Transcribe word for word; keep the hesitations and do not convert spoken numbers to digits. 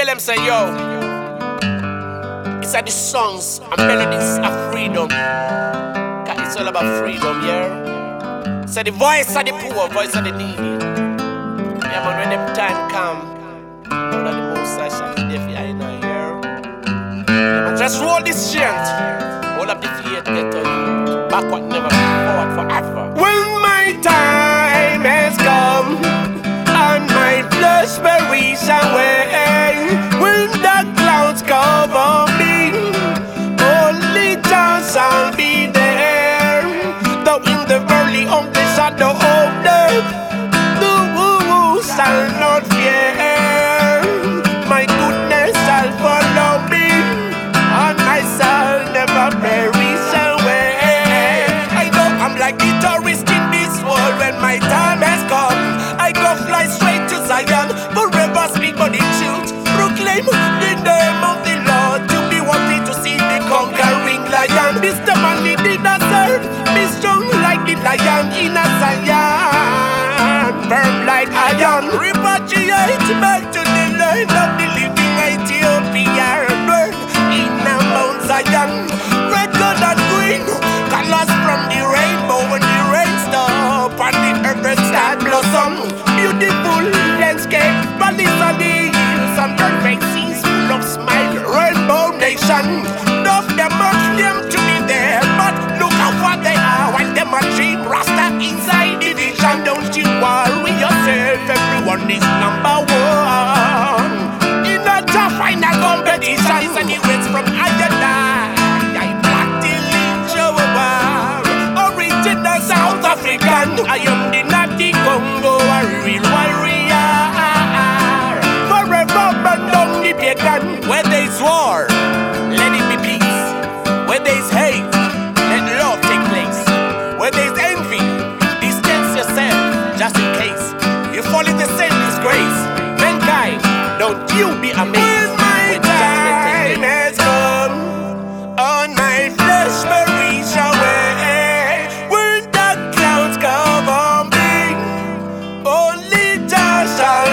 them say, yo, it's a the songs and melodies of freedom. Cause it's all about freedom, yeah. So the voice of the poor, voice of the needy. Yeah, but when them time come, all of the most I shall be there, I know, yeah. Yeah, but just roll this chant. All of the fear get to you. Backward never, forward forever. When my time has come and my flesh perishes away, when the clouds cover me, only chance I'll be there. Though in the valley of the shadow of death, the woo shall not fear. My goodness shall follow me, and I shall never perish away. I know I'm like the tourist in this world. When my time has come, I go fly straight to Zion, forever speak for the truth, proclaim the name of the Lord. To be worthy to see the conquering lion. Mister Manly did not serve, be strong like the lion in a Zion, firm like iron. Repatriate back to the land of the living Ethiopia, burn in a Mount Zion. Red, gold and green, colors from the rainbow. When the rain stop and the earth start blossom, beautiful landscape, valleys and the hills and perfect seas full of smile. Rainbow nation, enough them much them to be there, but look how what they are when them a dream. Rasta inside the vision, don't you worry yourself, everyone is number one. In a tough final competition, and the words from Ayana, I black till in Joa, original South African. I am the Natty Congo, a real warrior. Forever burn down the pagan. Where there's war, let it be peace. Where there's hate, let love take place. Where there's envy, distance yourself, just in case you fall in the same disgrace. Mankind, don't you be amazed when time has come, on my flesh perish away. When the clouds cover me, only just shall